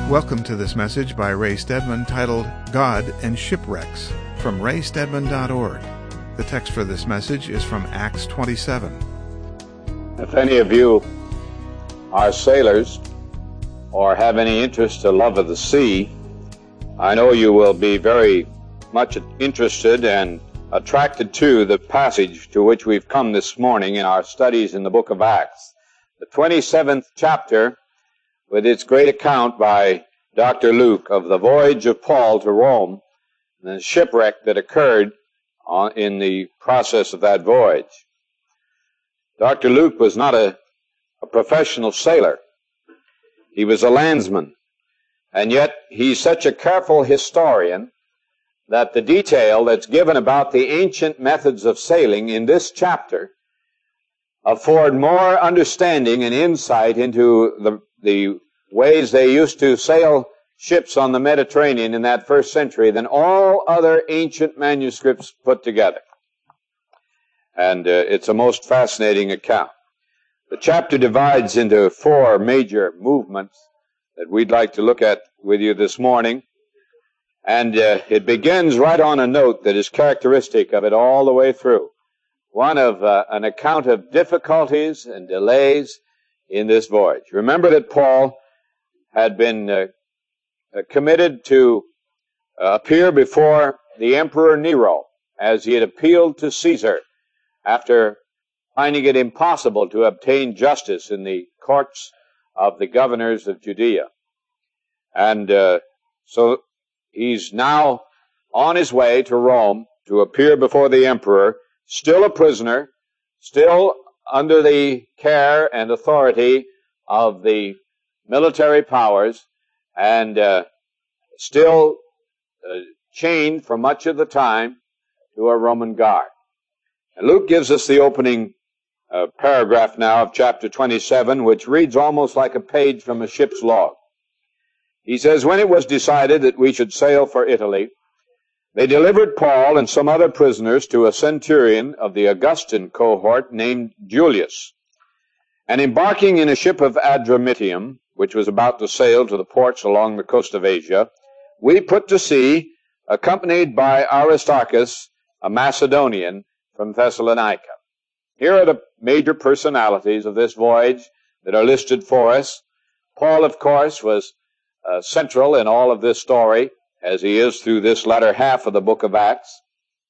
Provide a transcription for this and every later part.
Welcome to this message by Ray Stedman titled God and Shipwrecks from raystedman.org. The text for this message is from Acts 27. If any of you are sailors or have any interest or love of the sea, I know you will be very much interested and attracted to the passage to which we've come this morning in our studies in the book of Acts. The 27th chapter, with its great account by Dr. Luke of the voyage of Paul to Rome and the shipwreck that occurred in the process of that voyage. Dr. Luke was not a professional sailor. He was a landsman. And yet he's such a careful historian that the detail that's given about the ancient methods of sailing in this chapter afford more understanding and insight into the ways they used to sail ships on the Mediterranean in that first century than all other ancient manuscripts put together. And it's a most fascinating account. The chapter divides into four major movements that we'd like to look at with you this morning. And it begins right on a note that is characteristic of it all the way through. One of an account of difficulties and delays in this voyage. Remember that Paul had been committed to appear before the Emperor Nero as he had appealed to Caesar after finding it impossible to obtain justice in the courts of the governors of Judea. And so he's now on his way to Rome to appear before the emperor, still a prisoner, still under the care and authority of the military powers, and still chained for much of the time to a Roman guard. And Luke gives us the opening paragraph now of chapter 27, which reads almost like a page from a ship's log. He says, "When it was decided that we should sail for Italy, they delivered Paul and some other prisoners to a centurion of the Augustan cohort named Julius. And embarking in a ship of Adramyttium, which was about to sail to the ports along the coast of Asia, we put to sea, accompanied by Aristarchus, a Macedonian from Thessalonica." Here are the major personalities of this voyage that are listed for us. Paul, of course, was central in all of this story, as he is through this latter half of the book of Acts.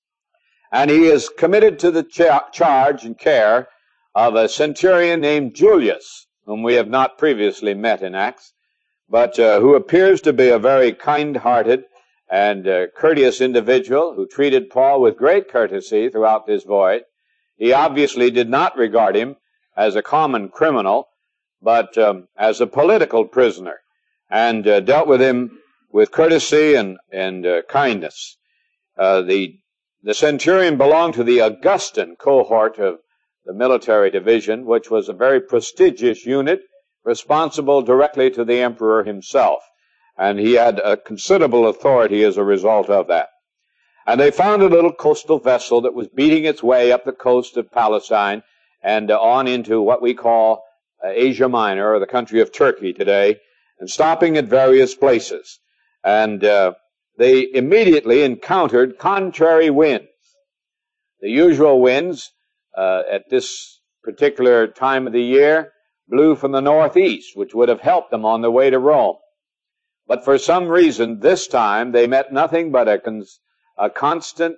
And he is committed to the charge and care of a centurion named Julius, whom we have not previously met in Acts, but who appears to be a very kind-hearted and courteous individual who treated Paul with great courtesy throughout this voyage. He obviously did not regard him as a common criminal, but as a political prisoner, and dealt with him with courtesy and kindness. The centurion belonged to the Augustan cohort of the military division, which was a very prestigious unit, responsible directly to the emperor himself. And he had a considerable authority as a result of that. And they found a little coastal vessel that was beating its way up the coast of Palestine and on into what we call Asia Minor, or the country of Turkey today, and stopping at various places. And they immediately encountered contrary winds. The usual winds at this particular time of the year blew from the northeast, which would have helped them on their way to Rome. But for some reason, this time, they met nothing but a constant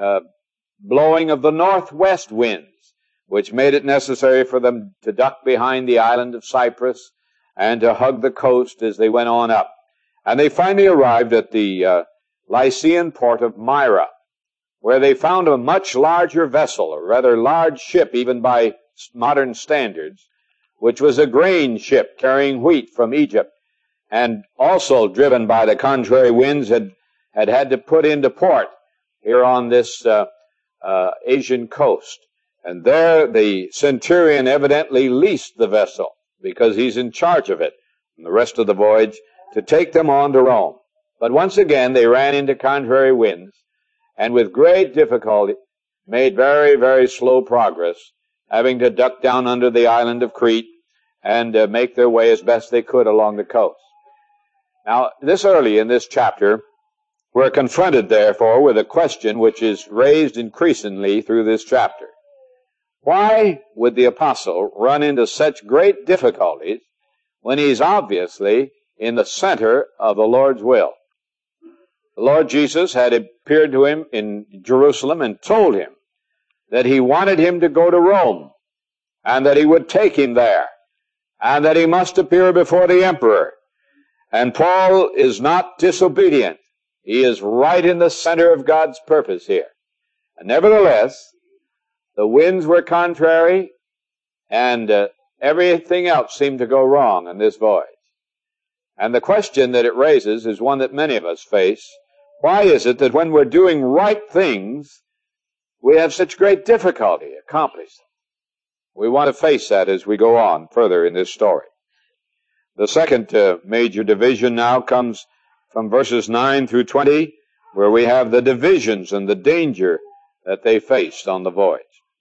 blowing of the northwest winds, which made it necessary for them to duck behind the island of Cyprus and to hug the coast as they went on up. And they finally arrived at the Lycian port of Myra, where they found a much larger vessel, a rather large ship even by modern standards, which was a grain ship carrying wheat from Egypt, and also driven by the contrary winds had to put into port here on this Asian coast. And there the centurion evidently leased the vessel, because he's in charge of it and the rest of the voyage, to take them on to Rome. But once again they ran into contrary winds, and with great difficulty made very, very slow progress, having to duck down under the island of Crete and make their way as best they could along the coast. Now, this early in this chapter, we're confronted, therefore, with a question which is raised increasingly through this chapter. Why would the apostle run into such great difficulties when he's obviously in the center of the Lord's will? The Lord Jesus had appeared to him in Jerusalem and told him that he wanted him to go to Rome, and that he would take him there, and that he must appear before the emperor. And Paul is not disobedient. He is right in the center of God's purpose here. And nevertheless, the winds were contrary, and everything else seemed to go wrong in this voyage. And the question that it raises is one that many of us face. Why is it that when we're doing right things, we have such great difficulty accomplishing them? We want to face that as we go on further in this story. The second major division now comes from verses 9 through 20, where we have the divisions and the danger that they faced on the voyage.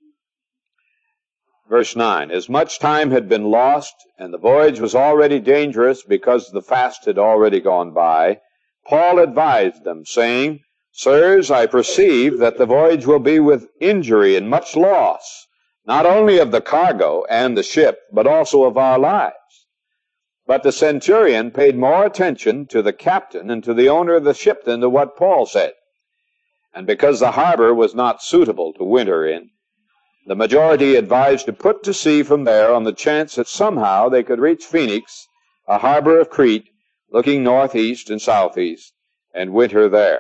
Verse 9, as much time had been lost, and the voyage was already dangerous because the fast had already gone by, Paul advised them, saying, Sirs, I perceive that the voyage will be with injury and much loss, not only of the cargo and the ship, but also of our lives. But the centurion paid more attention to the captain and to the owner of the ship than to what Paul said. And because the harbor was not suitable to winter in, the majority advised to put to sea from there on the chance that somehow they could reach Phoenix, a harbor of Crete, looking northeast and southeast, and winter there.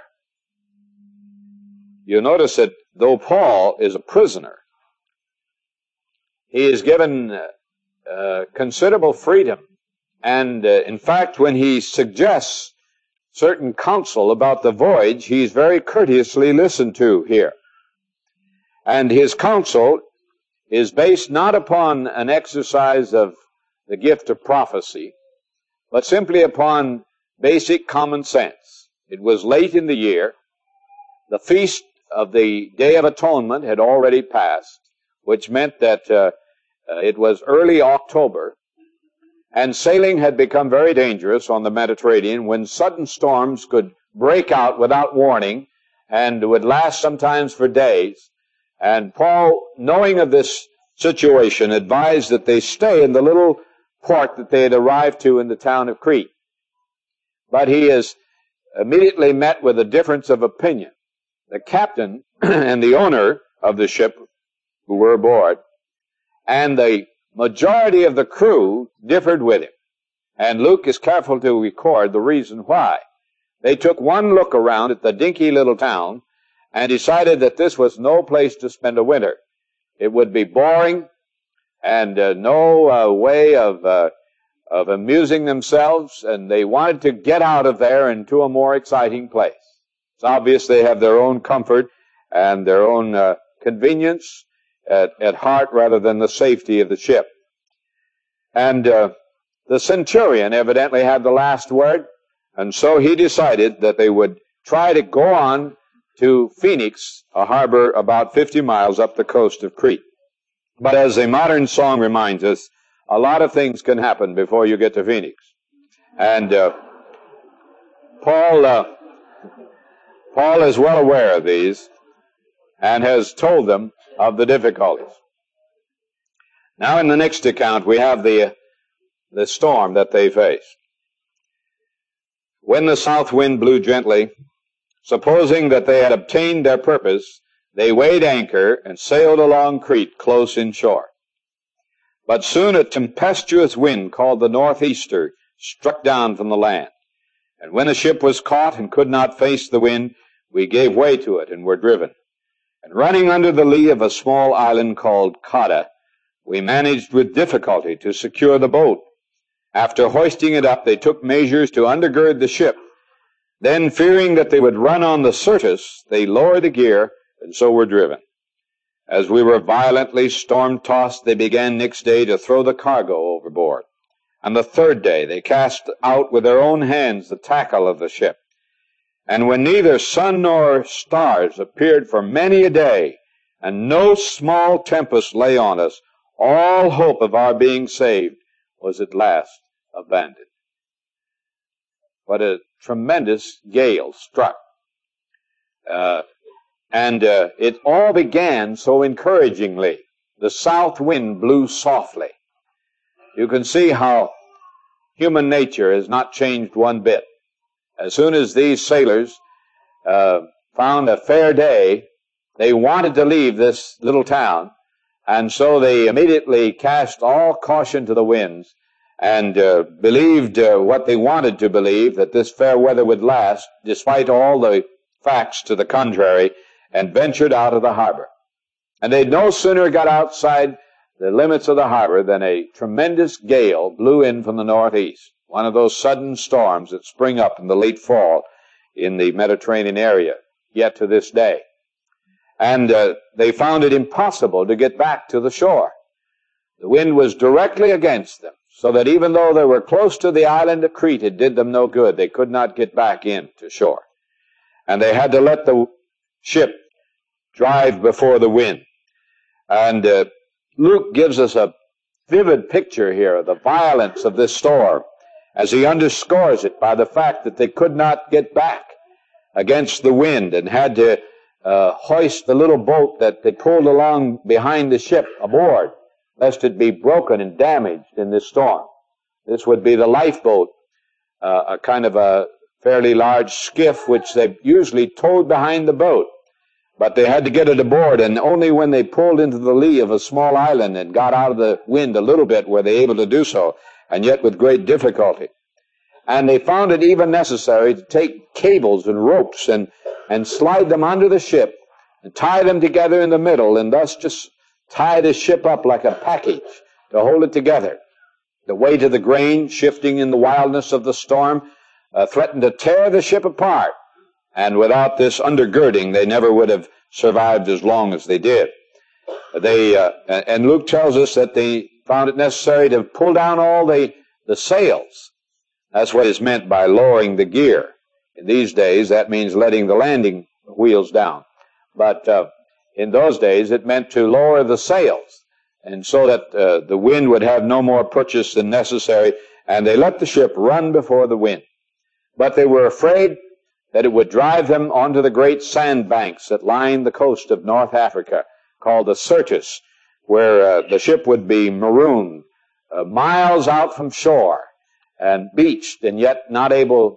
You notice that though Paul is a prisoner, he is given considerable freedom. And in fact, when he suggests certain counsel about the voyage, he's very courteously listened to here. And his counsel is based not upon an exercise of the gift of prophecy, but simply upon basic common sense. It was late in the year. The feast of the Day of Atonement had already passed, which meant that it was early October, and sailing had become very dangerous on the Mediterranean when sudden storms could break out without warning and would last sometimes for days. And Paul, knowing of this situation, advised that they stay in the little port that they had arrived to in the town of Crete. But he is immediately met with a difference of opinion. The captain and the owner of the ship who were aboard, and the majority of the crew differed with him. And Luke is careful to record the reason why. They took one look around at the dinky little town and decided that this was no place to spend a winter. It would be boring and no way of amusing themselves, and they wanted to get out of there into a more exciting place. It's obvious they have their own comfort and their own convenience at heart rather than the safety of the ship. And the centurion evidently had the last word, and so he decided that they would try to go on to Phoenix, a harbor about 50 miles up the coast of Crete. But as a modern song reminds us, a lot of things can happen before you get to Phoenix. And Paul is well aware of these and has told them of the difficulties. Now in the next account we have the storm that they faced. When the south wind blew gently, supposing that they had obtained their purpose, they weighed anchor and sailed along Crete close inshore. But soon a tempestuous wind called the northeaster struck down from the land. And when the ship was caught and could not face the wind, we gave way to it and were driven. And running under the lee of a small island called Cauda, we managed with difficulty to secure the boat. After hoisting it up, they took measures to undergird the ship. Then, fearing that they would run on the Syrtis, they lowered the gear, and so were driven. As we were violently storm-tossed, they began next day to throw the cargo overboard. On the third day, they cast out with their own hands the tackle of the ship. And when neither sun nor stars appeared for many a day, and no small tempest lay on us, all hope of our being saved was at last abandoned. but a tremendous gale struck. It all began so encouragingly. The south wind blew softly. You can see how human nature has not changed one bit. As soon as these sailors found a fair day, they wanted to leave this little town, and so they immediately cast all caution to the winds and believed what they wanted to believe, that this fair weather would last, despite all the facts to the contrary, and ventured out of the harbor. And they'd no sooner got outside the limits of the harbor than a tremendous gale blew in from the northeast, one of those sudden storms that spring up in the late fall in the Mediterranean area, yet to this day. And they found it impossible to get back to the shore. The wind was directly against them, so that even though they were close to the island of Crete, it did them no good. They could not get back in to shore. And they had to let the ship drive before the wind. And Luke gives us a vivid picture here of the violence of this storm, as he underscores it by the fact that they could not get back against the wind and had to hoist the little boat that they pulled along behind the ship aboard, lest it be broken and damaged in this storm. This would be the lifeboat, a kind of a fairly large skiff which they usually towed behind the boat. But they had to get it aboard, and only when they pulled into the lee of a small island and got out of the wind a little bit were they able to do so, and yet with great difficulty. And they found it even necessary to take cables and ropes and slide them under the ship and tie them together in the middle, and thus just tie the ship up like a package to hold it together. The weight of the grain, shifting in the wildness of the storm, threatened to tear the ship apart. And without this undergirding, they never would have survived as long as they did. And Luke tells us that they found it necessary to pull down all the sails. That's what is meant by lowering the gear. In these days, that means letting the landing wheels down. But in those days, it meant to lower the sails, and so that the wind would have no more purchase than necessary, and they let the ship run before the wind. But they were afraid that it would drive them onto the great sandbanks that line the coast of North Africa, called the Syrtis, where the ship would be marooned miles out from shore and beached, and yet not able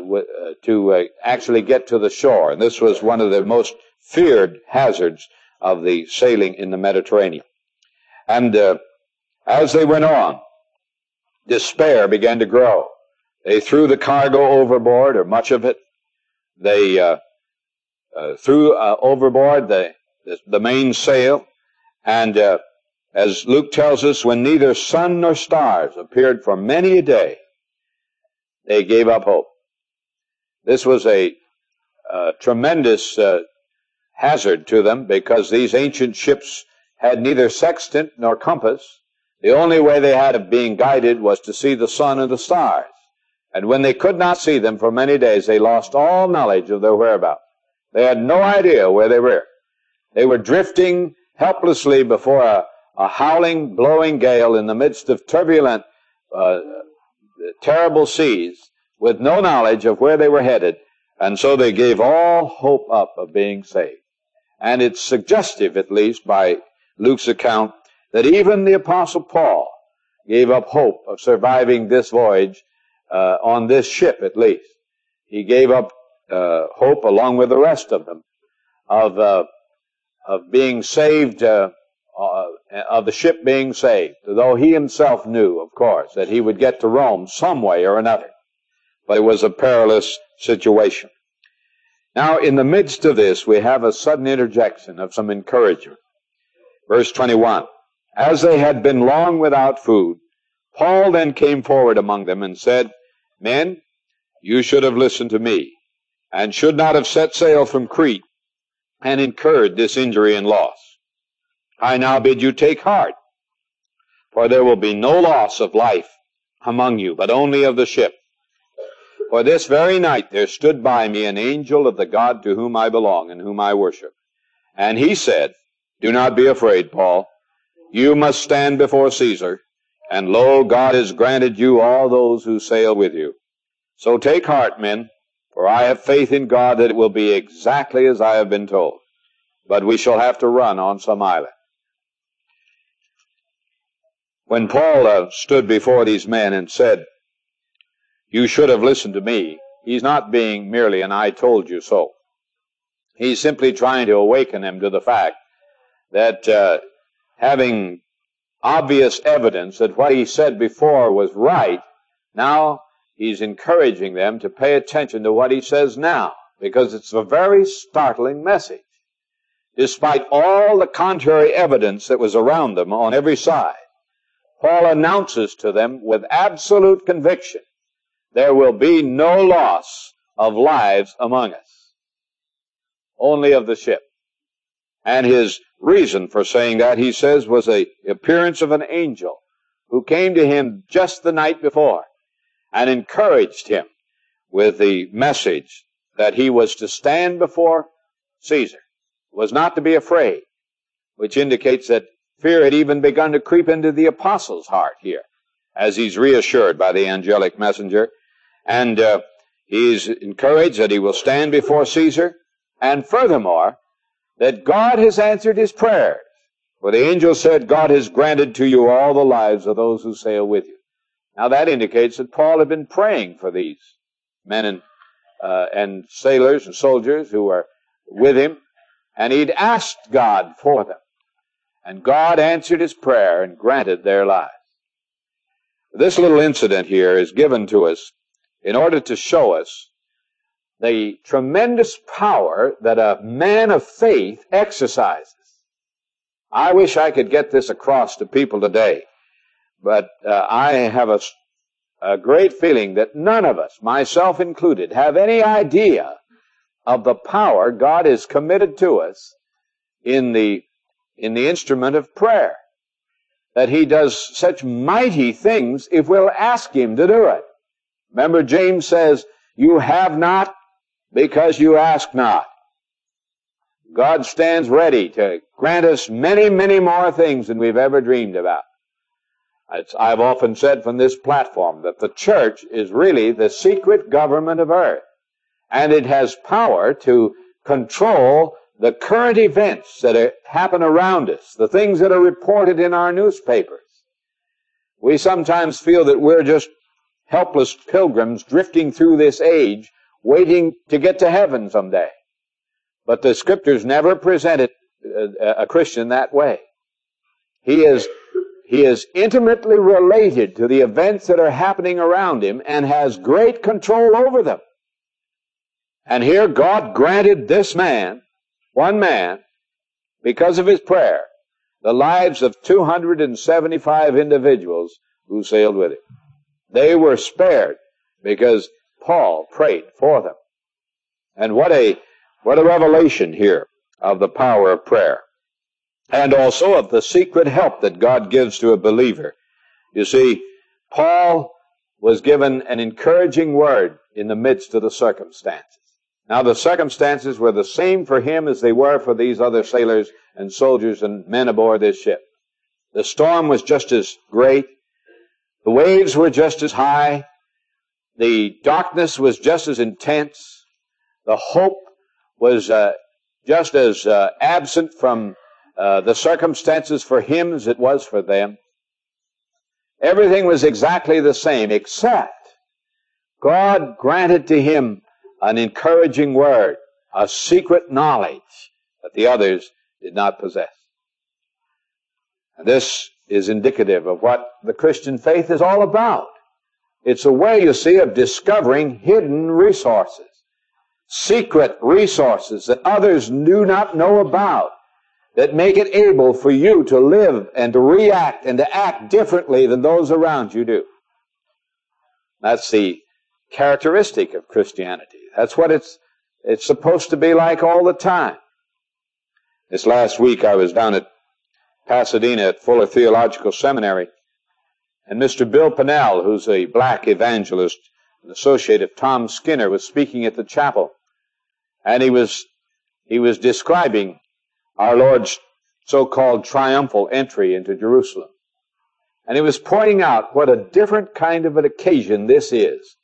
to actually get to the shore. And this was one of the most feared hazards of the sailing in the Mediterranean. And as they went on, despair began to grow. They threw the cargo overboard, or much of it. They threw overboard the mainsail, and as Luke tells us, when neither sun nor stars appeared for many a day, they gave up hope. This was a tremendous hazard to them, because these ancient ships had neither sextant nor compass. The only way they had of being guided was to see the sun and the stars. And when they could not see them for many days, they lost all knowledge of their whereabouts. They had no idea where they were. They were drifting helplessly before a howling, blowing gale in the midst of turbulent, terrible seas, with no knowledge of where they were headed, and so they gave all hope up of being saved. And it's suggestive, at least by Luke's account, that even the Apostle Paul gave up hope of surviving this voyage, on this ship at least. He gave up hope, along with the rest of them, of being saved, of the ship being saved, though he himself knew, of course, that he would get to Rome some way or another. But it was a perilous situation. Now, in the midst of this, we have a sudden interjection of some encouragement. Verse 21, as they had been long without food, Paul then came forward among them and said, men, you should have listened to me, and should not have set sail from Crete, and incurred this injury and loss. I now bid you take heart, for there will be no loss of life among you, but only of the ship. For this very night there stood by me an angel of the God to whom I belong, and whom I worship. And he said, do not be afraid, Paul. You must stand before Caesar, and lo, God has granted you all those who sail with you. So take heart, men, for I have faith in God that it will be exactly as I have been told. But we shall have to run on some island. When Paul stood before these men and said, "You should have listened to me," he's not being merely an "I told you so." He's simply trying to awaken them to the fact that having obvious evidence that what he said before was right, now he's encouraging them to pay attention to what he says now, because it's a very startling message. Despite all the contrary evidence that was around them on every side, Paul announces to them with absolute conviction, there will be no loss of lives among us, only of the ship. And his reason for saying that, he says, was the appearance of an angel who came to him just the night before and encouraged him with the message that he was to stand before Caesar, was not to be afraid, which indicates that fear had even begun to creep into the apostle's heart here, as he's reassured by the angelic messenger. And he's encouraged that he will stand before Caesar, and furthermore, that God has answered his prayers. For the angel said, God has granted to you all the lives of those who sail with you. Now that indicates that Paul had been praying for these men and sailors and soldiers who were with him, and he'd asked God for them. And God answered his prayer and granted their lives. This little incident here is given to us in order to show us the tremendous power that a man of faith exercises. I wish I could get this across to people today, but I have a great feeling that none of us, myself included, have any idea of the power God has committed to us in the instrument of prayer. That he does such mighty things if we'll ask him to do it. Remember, James says, you have not because you ask not. God stands ready to grant us many, many more things than we've ever dreamed about. I've often said from this platform that the church is really the secret government of earth, and it has power to control the current events that happen around us, the things that are reported in our newspapers. We sometimes feel that we're just helpless pilgrims drifting through this age, waiting to get to heaven someday. But the Scriptures never presented a Christian that way. He is intimately related to the events that are happening around him and has great control over them. And here God granted this man, one man, because of his prayer, the lives of 275 individuals who sailed with him. They were spared because Paul prayed for them. And what a revelation here of the power of prayer, and also of the secret help that God gives to a believer. You see, Paul was given an encouraging word in the midst of the circumstances. Now, the circumstances were the same for him as they were for these other sailors and soldiers and men aboard this ship. The storm was just as great. The waves were just as high. The darkness was just as intense. The hope was just as absent from the circumstances for him as it was for them. Everything was exactly the same, except God granted to him an encouraging word, a secret knowledge that the others did not possess. And this is indicative of what the Christian faith is all about. It's a way, you see, of discovering hidden resources, secret resources that others do not know about, that make it able for you to live and to react and to act differently than those around you do. That's the characteristic of Christianity. That's what it's supposed to be like all the time. This last week I was down at Pasadena at Fuller Theological Seminary, and Mr. Bill Pennell, who's a black evangelist, an associate of Tom Skinner, was speaking at the chapel, and he was describing our Lord's so-called triumphal entry into Jerusalem. And he was pointing out what a different kind of an occasion this is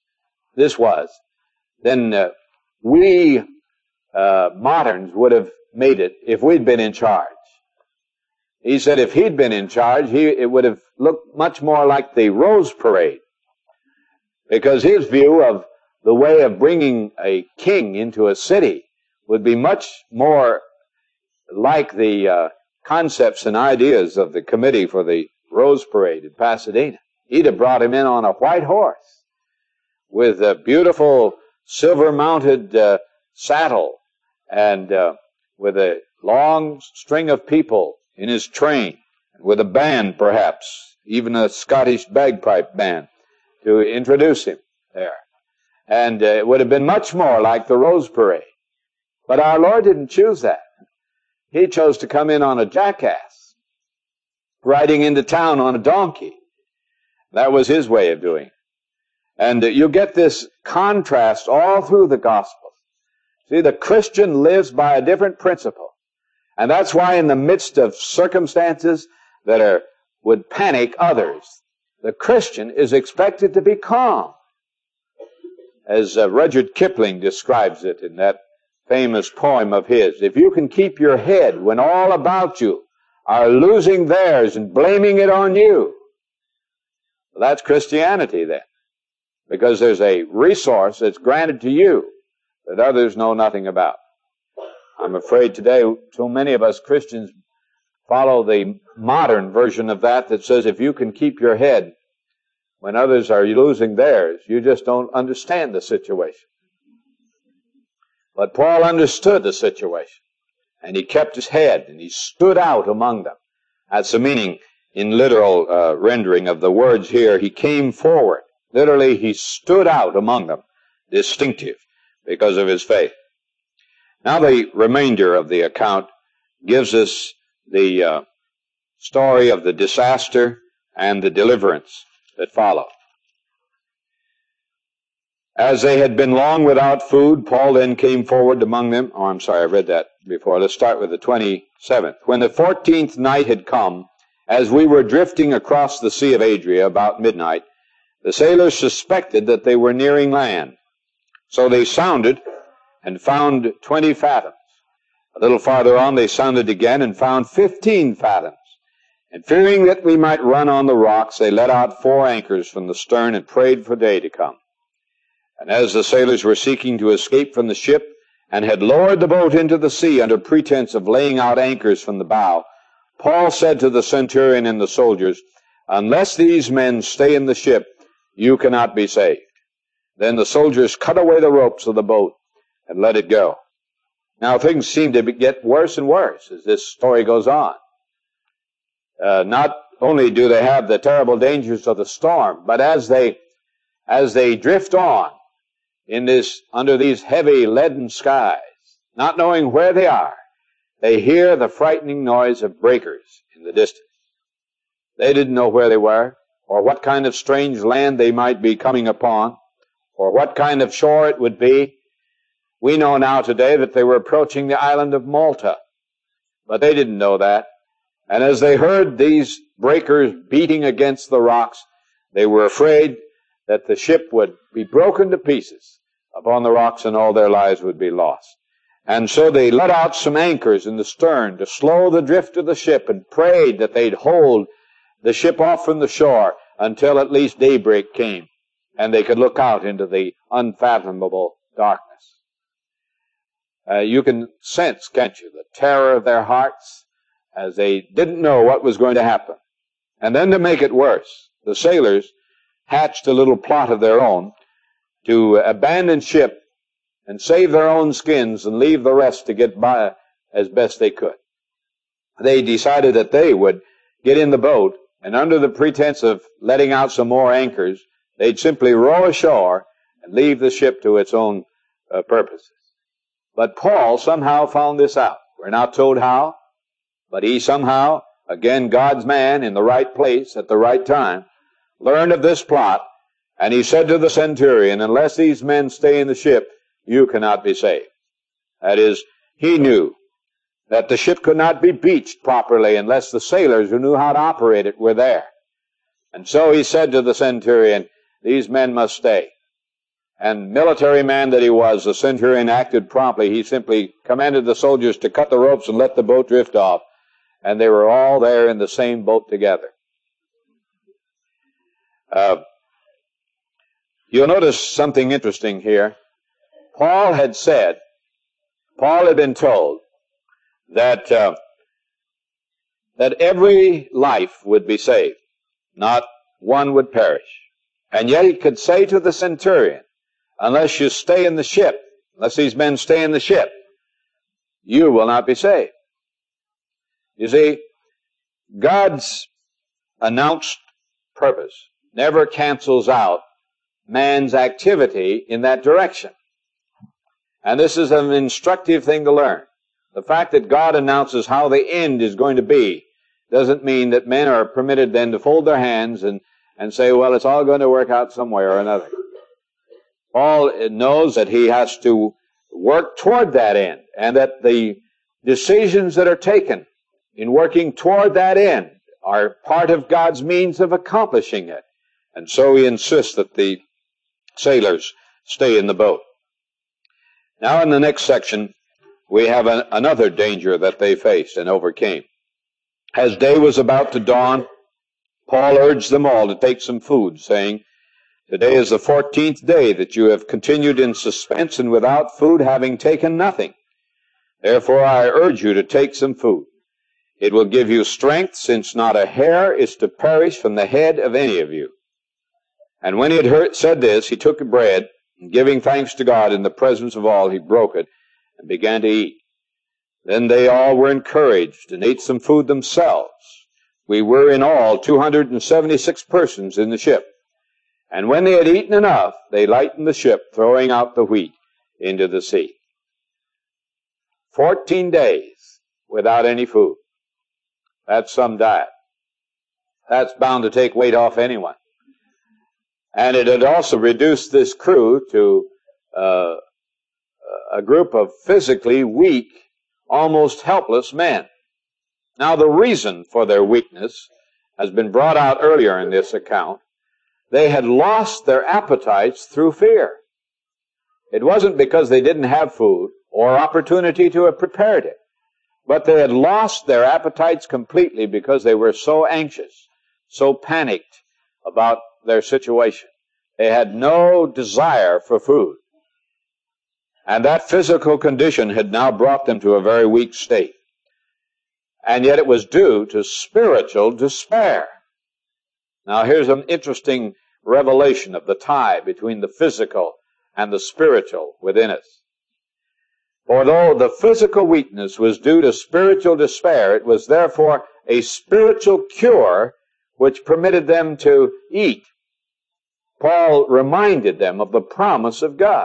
this was, then we moderns would have made it if we'd been in charge. He said if he'd been in charge, it would have looked much more like the Rose Parade, because his view of the way of bringing a king into a city would be much more like the concepts and ideas of the committee for the Rose Parade in Pasadena. He'd have brought him in on a white horse with a beautiful silver-mounted saddle and with a long string of people in his train, with a band perhaps, even a Scottish bagpipe band, to introduce him there. And it would have been much more like the Rose Parade. But our Lord didn't choose that. He chose to come in on a jackass, riding into town on a donkey. That was his way of doing it. And you get this contrast all through the Gospels. See, the Christian lives by a different principle. And that's why in the midst of circumstances that would panic others, the Christian is expected to be calm. As Rudyard Kipling describes it in that famous poem of his, if you can keep your head when all about you are losing theirs and blaming it on you, well, that's Christianity then. Because there's a resource that's granted to you that others know nothing about. I'm afraid today so many of us Christians follow the modern version of that says if you can keep your head when others are losing theirs, you just don't understand the situation. But Paul understood the situation, and he kept his head, and he stood out among them. That's the meaning in literal rendering of the words here. He came forward. Literally, he stood out among them, distinctive because of his faith. Now the remainder of the account gives us the story of the disaster and the deliverance that follow. As they had been long without food, Paul then came forward among them. Oh, I'm sorry, I read that before. Let's start with the 27th. When the 14th night had come, as we were drifting across the Sea of Adria about midnight, the sailors suspected that they were nearing land. So they sounded and found 20 fathoms. A little farther on they sounded again and found 15 fathoms. And fearing that we might run on the rocks, they let out 4 anchors from the stern and prayed for day to come. And as the sailors were seeking to escape from the ship and had lowered the boat into the sea under pretense of laying out anchors from the bow, Paul said to the centurion and the soldiers, "Unless these men stay in the ship, you cannot be saved." Then the soldiers cut away the ropes of the boat and let it go. Now things seem to get worse and worse as this story goes on. Not only do they have the terrible dangers of the storm, but as they drift on under these heavy leaden skies, not knowing where they are, they hear the frightening noise of breakers in the distance. They didn't know where they were, or what kind of strange land they might be coming upon, or what kind of shore it would be. We know now today that they were approaching the island of Malta, but they didn't know that. And as they heard these breakers beating against the rocks, they were afraid that the ship would be broken to pieces upon the rocks and all their lives would be lost. And so they let out some anchors in the stern to slow the drift of the ship and prayed that they'd hold the ship off from the shore until at least daybreak came and they could look out into the unfathomable darkness. You can sense, can't you, the terror of their hearts as they didn't know what was going to happen. And then to make it worse, the sailors hatched a little plot of their own to abandon ship and save their own skins and leave the rest to get by as best they could. They decided that they would get in the boat, and under the pretense of letting out some more anchors, they'd simply row ashore and leave the ship to its own purposes. But Paul somehow found this out. We're not told how, but he somehow, again God's man in the right place at the right time, learned of this plot, and he said to the centurion, "Unless these men stay in the ship, you cannot be saved." That is, he knew that the ship could not be beached properly unless the sailors who knew how to operate it were there. And so he said to the centurion, "These men must stay." And military man that he was, the centurion acted promptly. He simply commanded the soldiers to cut the ropes and let the boat drift off. And they were all there in the same boat together. You'll notice something interesting here. Paul had been told that every life would be saved. Not one would perish. And yet he could say to the centurion, unless you stay in the ship, unless these men stay in the ship, you will not be saved. You see, God's announced purpose never cancels out man's activity in that direction. And this is an instructive thing to learn. The fact that God announces how the end is going to be doesn't mean that men are permitted then to fold their hands and say, well, it's all going to work out some way or another. Paul knows that he has to work toward that end, and that the decisions that are taken in working toward that end are part of God's means of accomplishing it. And so he insists that the sailors stay in the boat. Now in the next section, we have another danger that they faced and overcame. As day was about to dawn, Paul urged them all to take some food, saying, today is the 14th day that you have continued in suspense and without food, having taken nothing. Therefore I urge you to take some food. It will give you strength, since not a hair is to perish from the head of any of you. And when he had said this, he took the bread, and giving thanks to God in the presence of all, he broke it and began to eat. Then they all were encouraged and ate some food themselves. We were in all 276 persons in the ship. And when they had eaten enough, they lightened the ship, throwing out the wheat into the sea. 14 days without any food. That's some diet. That's bound to take weight off anyone. And it had also reduced this crew to a group of physically weak, almost helpless men. Now, the reason for their weakness has been brought out earlier in this account. They had lost their appetites through fear. It wasn't because they didn't have food or opportunity to have prepared it, but they had lost their appetites completely because they were so anxious, so panicked about their situation. They had no desire for food. And that physical condition had now brought them to a very weak state. And yet it was due to spiritual despair. Now here's an interesting revelation of the tie between the physical and the spiritual within us. For though the physical weakness was due to spiritual despair, it was therefore a spiritual cure which permitted them to eat. Paul reminded them of the promise of God.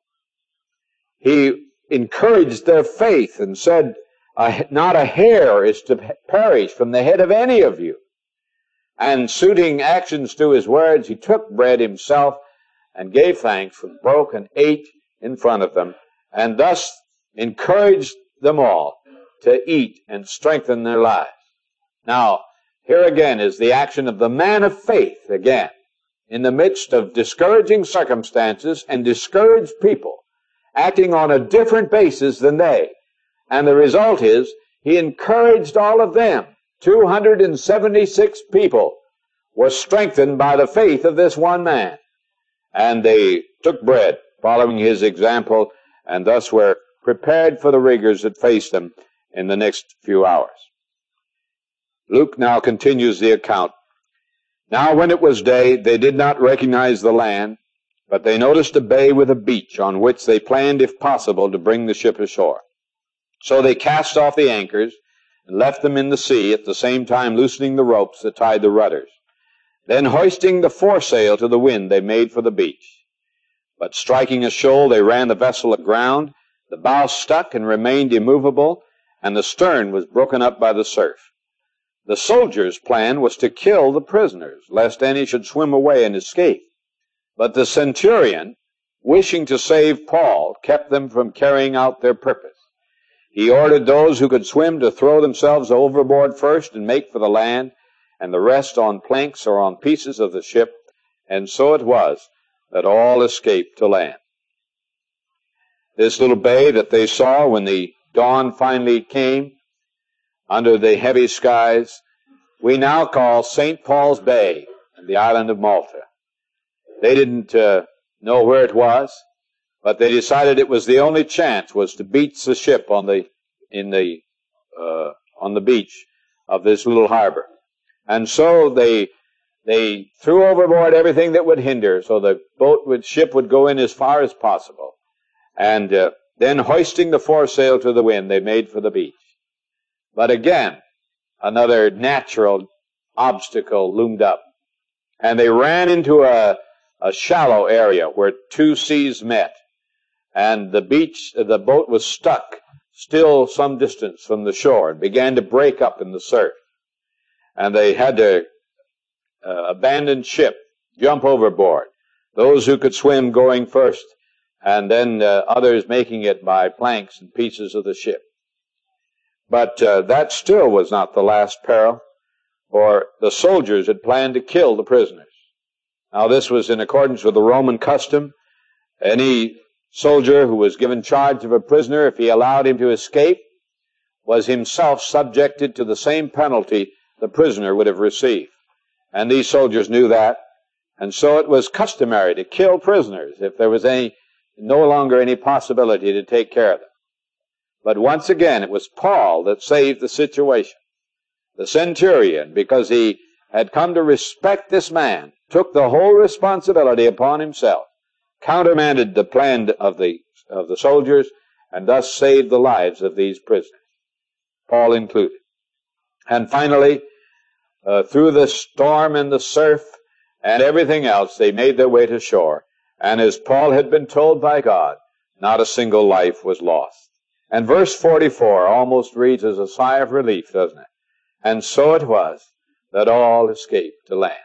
He encouraged their faith and said, not a hair is to perish from the head of any of you. And suiting actions to his words, he took bread himself and gave thanks and broke and ate in front of them, and thus encouraged them all to eat and strengthen their lives. Now, here again is the action of the man of faith again, in the midst of discouraging circumstances and discouraged people, acting on a different basis than they. And the result is, he encouraged all of them. 276 people were strengthened by the faith of this one man. And they took bread, following his example, and thus were prepared for the rigors that faced them in the next few hours. Luke now continues the account. Now when it was day, they did not recognize the land, but they noticed a bay with a beach on which they planned, if possible, to bring the ship ashore. So they cast off the anchors and left them in the sea, at the same time loosening the ropes that tied the rudders. Then hoisting the foresail to the wind, they made for the beach. But striking a shoal, they ran the vessel aground. The bow stuck and remained immovable, and the stern was broken up by the surf. The soldiers' plan was to kill the prisoners, lest any should swim away and escape. But the centurion, wishing to save Paul, kept them from carrying out their purpose. He ordered those who could swim to throw themselves overboard first and make for the land, and the rest on planks or on pieces of the ship. And so it was that all escaped to land. This little bay that they saw when the dawn finally came under the heavy skies, we now call St. Paul's Bay in the island of Malta. They didn't know where it was, but they decided it was the only chance was to beach the ship on the beach of this little harbor. And so they threw overboard everything that would hinder, so the ship would go in as far as possible. And then hoisting the foresail to the wind, they made for the beach. But again, another natural obstacle loomed up. And they ran into a shallow area where two seas met. And the boat was stuck still some distance from the shore and began to break up in the surf. And they had to abandon ship, jump overboard. Those who could swim going first, and then others making it by planks and pieces of the ship. But that still was not the last peril, for the soldiers had planned to kill the prisoners. Now this was in accordance with the Roman custom. Any soldier who was given charge of a prisoner, if he allowed him to escape, was himself subjected to the same penalty the prisoner would have received. And these soldiers knew that, and so it was customary to kill prisoners if there was no longer any possibility to take care of them. But once again, it was Paul that saved the situation. The centurion, because he had come to respect this man, took the whole responsibility upon himself, countermanded the plan of the soldiers, and thus saved the lives of these prisoners, Paul included. And finally, through the storm and the surf and everything else, they made their way to shore. And as Paul had been told by God, not a single life was lost. And verse 44 almost reads as a sigh of relief, doesn't it? And so it was that all escaped to land.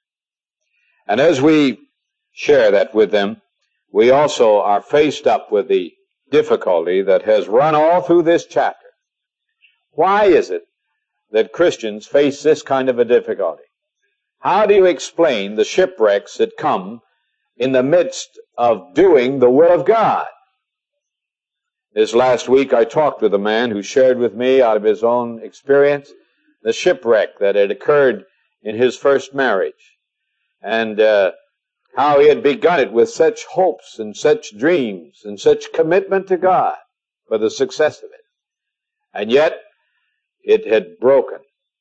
And as we share that with them, we also are faced up with the difficulty that has run all through this chapter. Why is it that Christians face this kind of a difficulty? How do you explain the shipwrecks that come in the midst of doing the will of God? This last week I talked with a man who shared with me out of his own experience the shipwreck that had occurred in his first marriage, and how he had begun it with such hopes and such dreams and such commitment to God for the success of it. And yet it had broken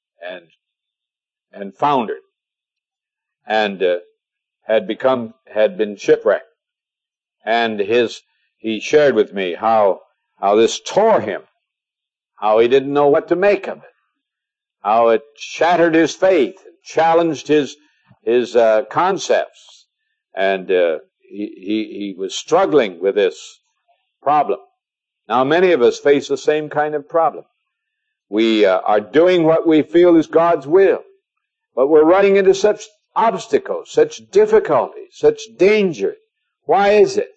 and foundered and had been shipwrecked. And he shared with me how this tore him, how he didn't know what to make of it, how it shattered his faith, challenged his concepts, and he was struggling with this problem. Now, many of us face the same kind of problem. We are doing what we feel is God's will, but we're running into such obstacles, such difficulties, such danger. Why is it?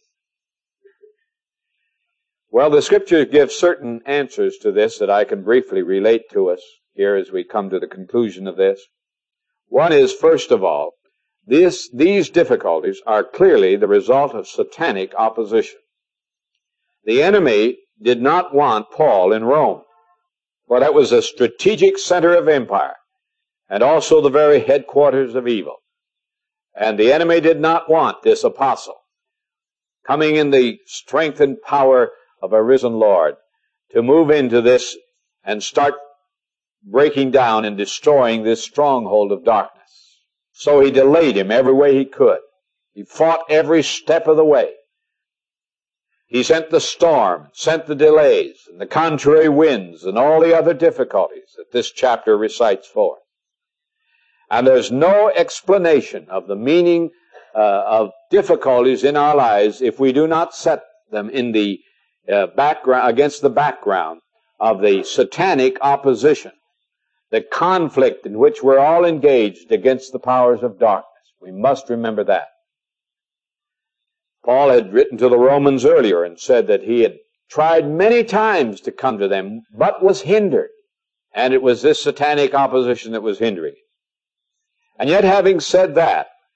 Well, the Scripture gives certain answers to this that I can briefly relate to us here as we come to the conclusion of this. One is, first of all, these difficulties are clearly the result of satanic opposition. The enemy did not want Paul in Rome, for that was a strategic center of empire and also the very headquarters of evil. And the enemy did not want this apostle coming in the strength and power of a risen Lord to move into this and start breaking down and destroying this stronghold of darkness. So he delayed him every way he could. He fought every step of the way. He sent the storm, sent the delays, and the contrary winds, and all the other difficulties that this chapter recites for. And there's no explanation of the meaning of difficulties in our lives if we do not set them in the background, against the background of the satanic opposition, the conflict in which we're all engaged against the powers of darkness. We must remember that. Paul had written to the Romans earlier and said that he had tried many times to come to them, but was hindered. And it was this satanic opposition that was hindering him. And yet, having said that,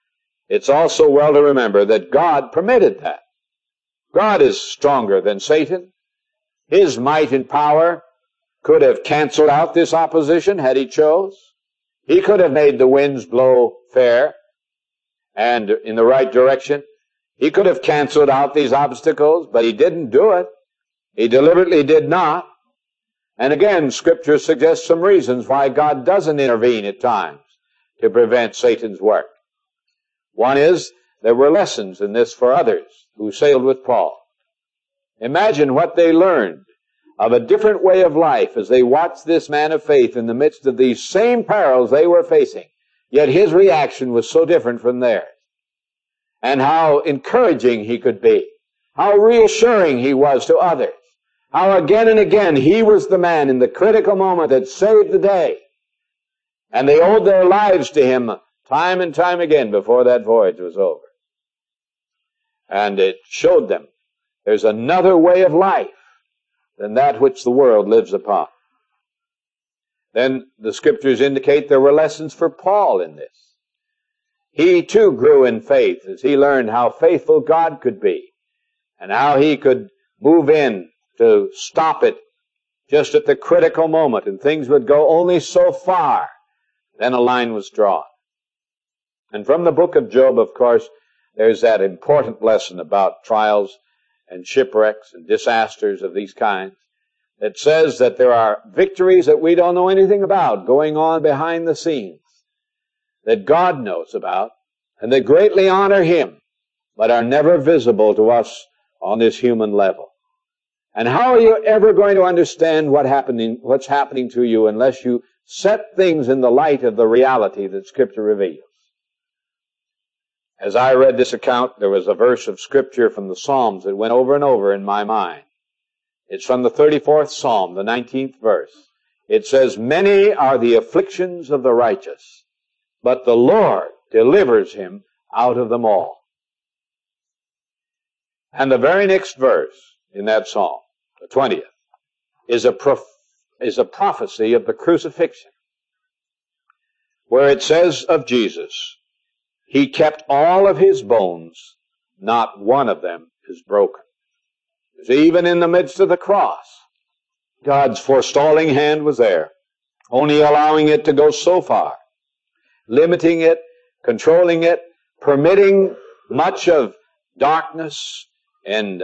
it's also well to remember that God permitted that. God is stronger than Satan. His might and power could have canceled out this opposition had he chose. He could have made the winds blow fair and in the right direction. He could have canceled out these obstacles, but he didn't do it. He deliberately did not. And again, Scripture suggests some reasons why God doesn't intervene at times to prevent Satan's work. One is, there were lessons in this for others who sailed with Paul. Imagine what they learned of a different way of life as they watched this man of faith in the midst of these same perils they were facing. Yet his reaction was so different from theirs. And how encouraging he could be. How reassuring he was to others. How again and again he was the man in the critical moment that saved the day. And they owed their lives to him time and time again before that voyage was over. And it showed them there's another way of life than that which the world lives upon. Then the Scriptures indicate there were lessons for Paul in this. He too grew in faith as he learned how faithful God could be and how he could move in to stop it just at the critical moment, and things would go only so far. Then a line was drawn. And from the book of Job, of course, there's that important lesson about trials and shipwrecks and disasters of these kinds that says that there are victories that we don't know anything about going on behind the scenes that God knows about and that greatly honor Him but are never visible to us on this human level. And how are you ever going to understand what's happening to you unless you set things in the light of the reality that Scripture reveals? As I read this account, there was a verse of Scripture from the Psalms that went over and over in my mind. It's from the 34th Psalm, the 19th verse. It says, "Many are the afflictions of the righteous, but the Lord delivers him out of them all." And the very next verse in that psalm, the 20th, is a prophecy of the crucifixion, where it says of Jesus, "He kept all of his bones, not one of them is broken." Even in the midst of the cross, God's forestalling hand was there, only allowing it to go so far, limiting it, controlling it, permitting much of darkness and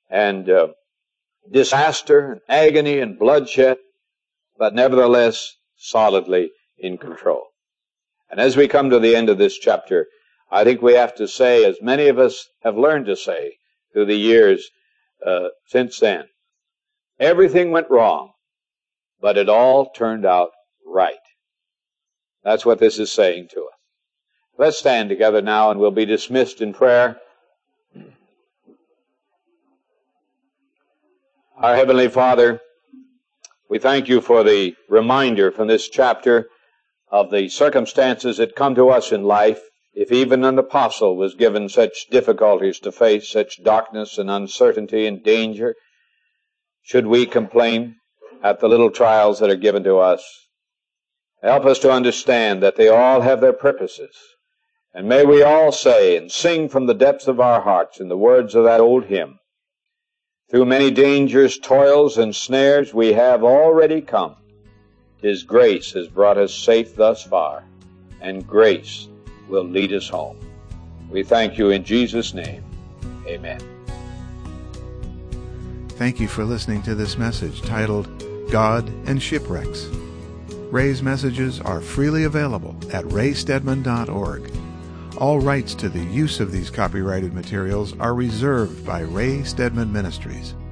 disaster and agony and bloodshed, but nevertheless solidly in control. And as we come to the end of this chapter, I think we have to say, as many of us have learned to say through the years since then, everything went wrong, but it all turned out right. That's what this is saying to us. Let's stand together now and we'll be dismissed in prayer. Our Heavenly Father, we thank you for the reminder from this chapter of the circumstances that come to us in life. If even an apostle was given such difficulties to face, such darkness and uncertainty and danger, should we complain at the little trials that are given to us? Help us to understand that they all have their purposes. And may we all say and sing from the depths of our hearts in the words of that old hymn, "Through many dangers, toils, and snares we have already come. 'Tis grace has brought us safe thus far, and grace will lead us home." We thank you in Jesus' name. Amen. Thank you for listening to this message titled God and Shipwrecks. Ray's messages are freely available at raystedman.org. All rights to the use of these copyrighted materials are reserved by Ray Stedman Ministries.